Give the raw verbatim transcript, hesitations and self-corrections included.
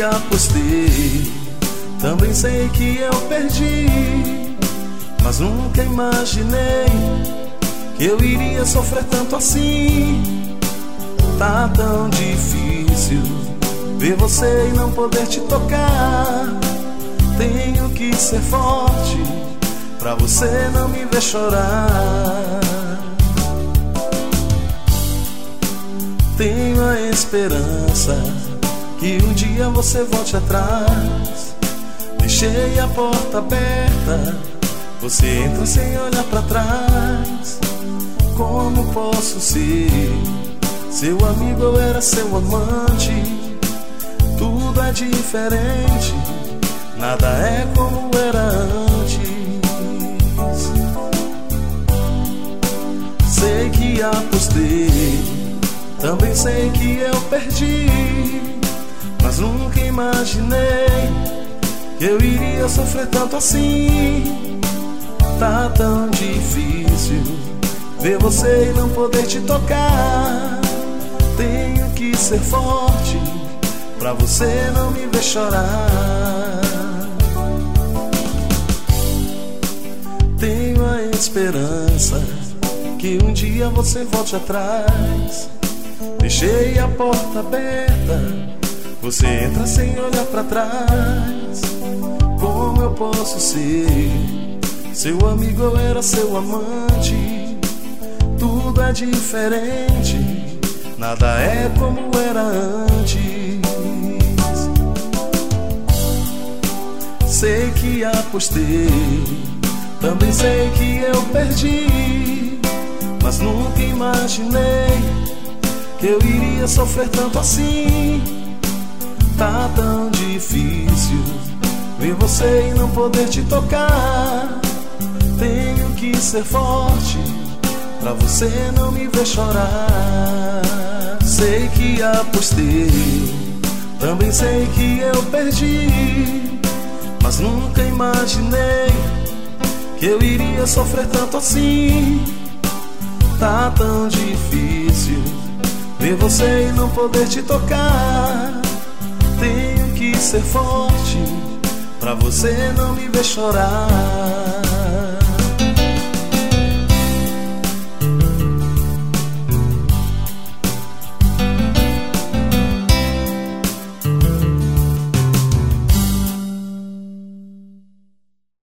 que apostei, também sei que eu perdi, mas nunca imaginei que eu iria sofrer tanto assim. Tá tão difícil ver você e não poder te tocar. Tenho que ser forte pra você não me ver chorar. Tenho a esperança que um dia você volte atrás. Deixei a porta aberta, você entra sem olhar pra trás. Como posso ser seu amigo, eu era seu amante. Tudo é diferente, nada é como era antes. Sei que apostei, também sei que eu perdi, mas nunca imaginei que eu iria sofrer tanto assim. Tá tão difícil ver você e não poder te tocar. Tenho que ser forte pra você não me ver chorar. Tenho a esperança que um dia você volte atrás. Deixei a porta aberta, você entra sem olhar pra trás. Como eu posso ser seu amigo, eu era seu amante. Tudo é diferente, nada é como era antes. Sei que apostei, também sei que eu perdi, mas nunca imaginei que eu iria sofrer tanto assim. Tá tão difícil ver você e não poder te tocar. Tenho que ser forte pra você não me ver chorar. Sei que apostei, também sei que eu perdi, mas nunca imaginei que eu iria sofrer tanto assim. Tá tão difícil ver você e não poder te tocar. Tenho que ser forte pra você não me ver chorar.